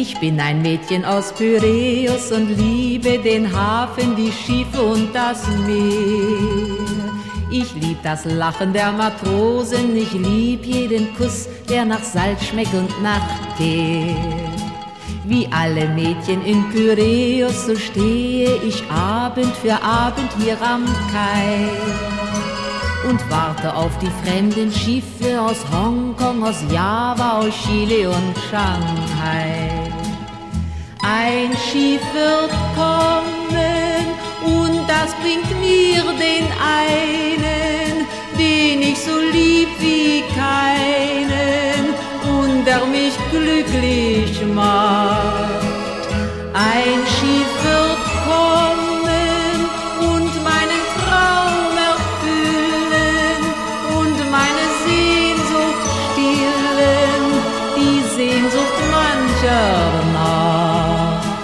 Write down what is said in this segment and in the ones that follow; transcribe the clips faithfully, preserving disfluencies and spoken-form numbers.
Ich bin ein Mädchen aus Piräus und liebe den Hafen, die Schiffe und das Meer. Ich lieb das Lachen der Matrosen, ich lieb jeden Kuss, der nach Salz schmeckt und nach Teer. Wie alle Mädchen in Piräus, so stehe ich Abend für Abend hier am Kai und warte auf die fremden Schiffe aus Hongkong, aus Java, aus Chile und Shanghai. Ein Schiff wird kommen und das bringt mir den einen, den ich so lieb wie keinen und der mich glücklich macht. Ein Schiff wird kommen und meinen Traum erfüllen und meine Sehnsucht stillen, die Sehnsucht mancher Nacht.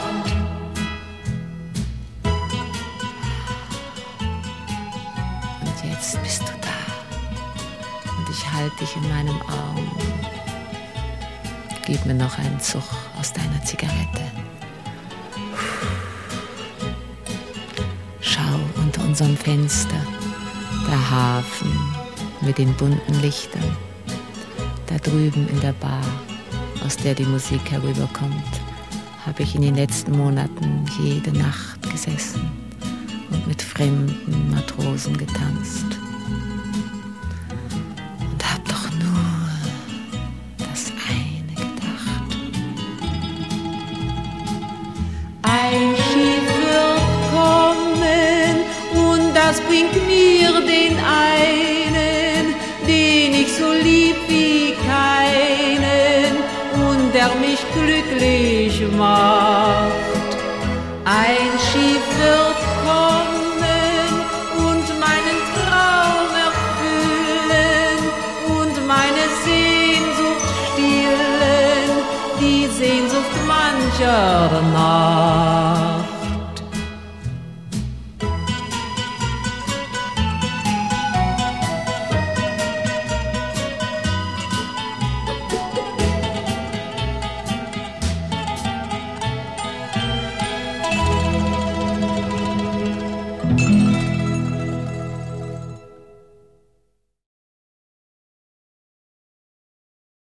Und jetzt bist du da und ich halte dich in meinem Arm. Gib mir noch einen Zug aus deiner Zigarette. Schau unter unserem Fenster, der Hafen mit den bunten Lichtern. Da drüben in der Bar, aus der die Musik herüberkommt, habe ich in den letzten Monaten jede Nacht gesessen und mit fremden Matrosen getanzt. Und hab doch nur das eine gedacht. Ein Schiff wird kommen und das bringt mir den einen, den ich so lieb wie keinen und der mich glücklich macht. Ein Schiff wird kommen und meinen Traum erfüllen und meine Sehnsucht stillen, die Sehnsucht mancher Nacht.